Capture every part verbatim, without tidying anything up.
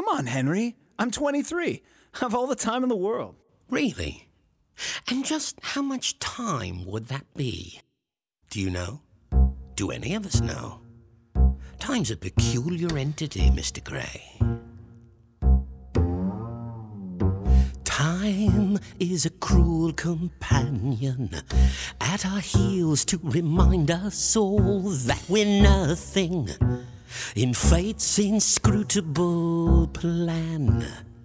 on, Henry. I'm twenty-three. I have all the time in the world. Really? And just how much time would that be? Do you know? Do any of us know? Time's a peculiar entity, Mister Gray. Time is a cruel companion at our heels to remind us all that we're nothing in fate's inscrutable plan.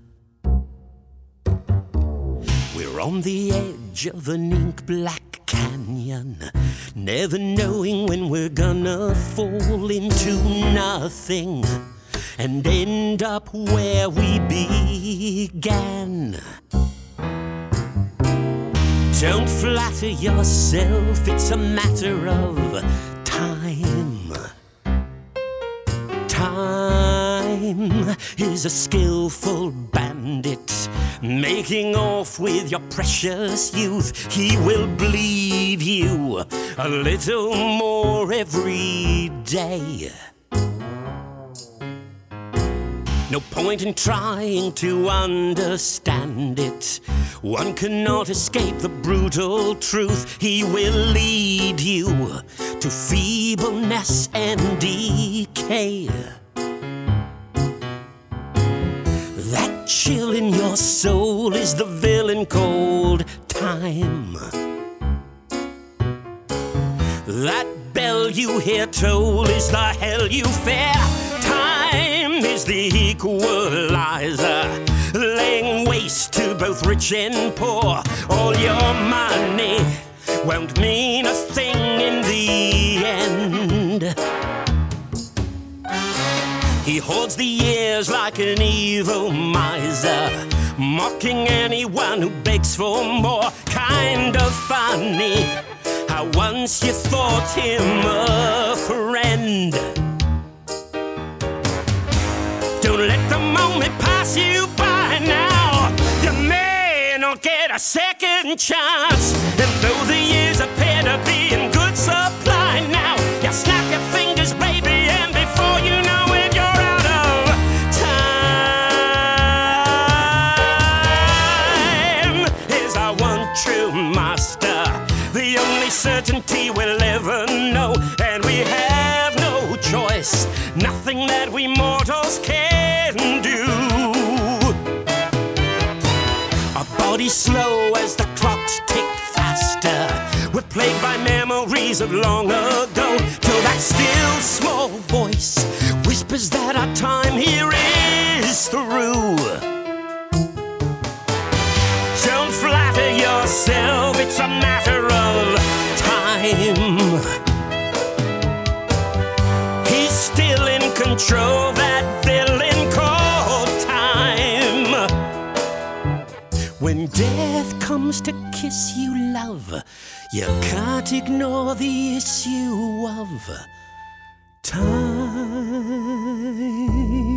We're on the edge of an ink-black canyon, never knowing when we're gonna fall into nothing and end up where we began. Don't flatter yourself, it's a matter of time. Time is a skillful bandit, making off with your precious youth. He will bleed you a little more every day. No point in trying to understand it. One cannot escape the brutal truth. He will lead you to feebleness and decay. That chill in your soul is the villain called time. That bell you hear toll is the hell you fear. Time is the equalizer, laying waste to both rich and poor. All your money won't mean a thing in the end. He hoards the years like an evil miser, mocking anyone who begs for more. Kind of funny how once you thought him a friend. Don't let the moment pass you by now. You may not get a second chance. And though the years appear to be in good supply now, you snap your fingers, baby, and before you know it, you're out of time. Is our one true master, the only certainty we'll ever know. And we have no choice, nothing that we mortals can do. Our bodies slow as the clocks tick faster. We're plagued by memories of long ago, till that still small voice whispers that our time here is through. Don't flatter yourself, it's a matter of time. He's still in control, that villain called time. When death comes to kiss you, love, you can't ignore the issue of time.